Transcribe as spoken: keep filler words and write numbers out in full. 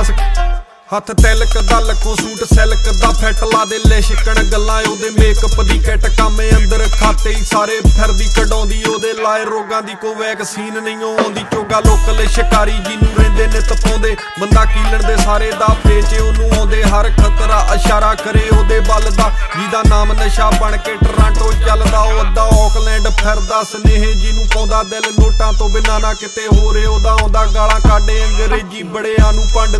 mask ਹੱਥ ਤਿਲਕ ਦਾ ਲੱਖੋਂ ਸੂਟ ਸਿਲਕ ਦਾ ਫਿੱਟ ਲਾ ਦੇ ਲਿਸ਼ਕਣ ਗੱਲਾਂ ਉਹਦੇ ਮੇਕਅਪ ਦੀ ਕਿੱਟ ਕਾਮੇ ਅੰਦਰ ਖਾਤੇ ਹੀ ਸਾਰੇ ਫਿਰਦੀ ਕਢਾਉਂਦੀ ਉਹਦੇ ਲਾਏ ਰੋਗਾਂ ਦੀ ਕੋਈ ਵੈਕਸੀਨ ਨਹੀਂ ਆਉਂਦੀ ਚੋਗਾ ਲੋਕਲ ਸ਼ਿਕਾਰੀ ਜਿਹਨੂੰ ਰਹਿੰਦੇ ਨਿਤ ਪਾਉਂਦੇ ਬੰਦਾ ਕੀਲਣ ਦੇ ਸਾਰੇ ਦਾ ਪੇਚ ਉਹਨੂੰ ਆਉਂਦੇ ਹਰ ਖਤਰਾ ਇਸ਼ਾਰਾ ਕਰੇ ਉਹਦੇ ਬਲ ਦਾ ਜਿਹਦਾ ਨਾਮ ਨਸ਼ਾ ਬਣ ਕੇ ਟਰਾਂਟੋ ਚੱਲਦਾ ਉਹ ਅੱਧਾ ਆਕਲੈਂਡ ਫਿਰਦਾ ਸਨੇਹ ਜਿਹਨੂੰ ਪਾਉਂਦਾ ਦਿਲ ਨੋਟਾਂ ਤੋਂ ਬਿਨਾਂ ਨਾ ਕਿਤੇ ਹੋ ਰਿਹਾ ਉਹਦਾ ਆਉਂਦਾ ਗਾਲਾਂ ਕਾਢੇ ਅੰਗਰੇਜ਼ੀ ਬੜਿਆਂ ਨੂੰ ਪੰਡ